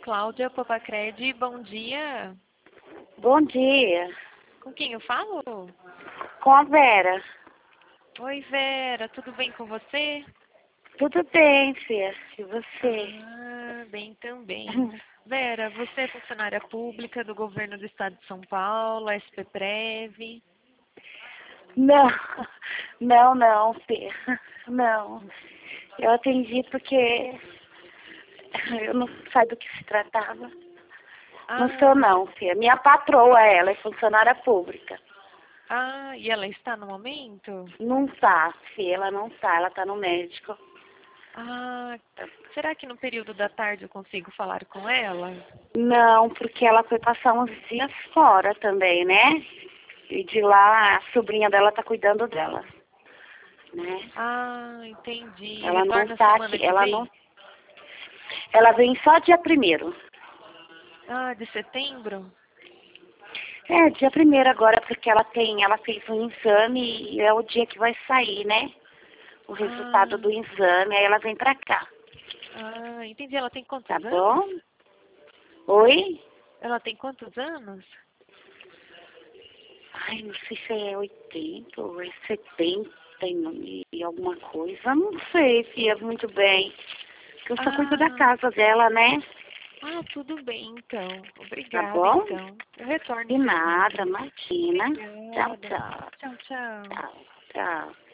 Cláudia Popacred, bom dia. Bom dia. Com quem eu falo? Com a Vera. Oi, Vera, tudo bem com você? Tudo bem, filha. E você? Bem também. Vera, você é funcionária pública do governo do estado de São Paulo, SPPrev? Não, não, filha. Não. Eu atendi porque eu não sabia do que se tratava. Não sou não, filha. Minha patroa, ela é funcionária pública. E ela está no momento? Não tá, filha. Ela não tá. Ela tá no médico. Será que no período da tarde eu consigo falar com ela? Não, porque ela foi passar uns dias fora também, né? E de lá a sobrinha dela tá cuidando dela, né? Entendi. Ela não Retorna tá semana aqui, que vem? ela vem só dia 1º. De setembro? É, dia 1º agora, porque ela fez um exame e é o dia que vai sair, né? O resultado do exame, aí ela vem pra cá. Entendi. Ela tem quantos Tá anos? bom? Oi? Ela tem quantos anos? Ai, não sei se é 80 ou é 70 e alguma coisa. Não sei, filha, muito bem. Porque eu só cuido da casa dela, né? Tudo bem, então. Tá Obrigada, bom? então. Eu retorno De em nada, setembro. imagina. Tchau, Obrigada. tchau. Tchau, tchau. Tchau, tchau.